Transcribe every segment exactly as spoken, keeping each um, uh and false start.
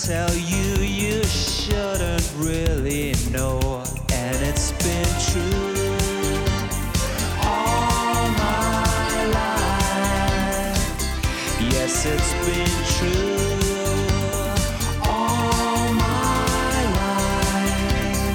tell you you shouldn't really know, and it's been true all my life. Yes, it's been true all my life.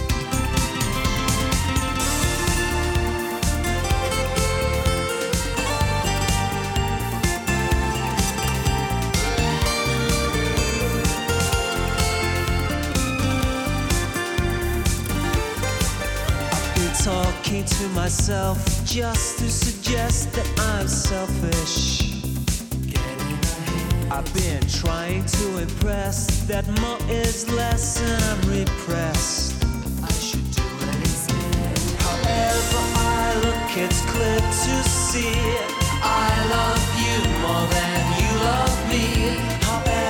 I've been talking to myself just to suggest that I'm selfish. I've been trying to impress that more is less and I'm repressed. I should do what he said. However I look, it's clear to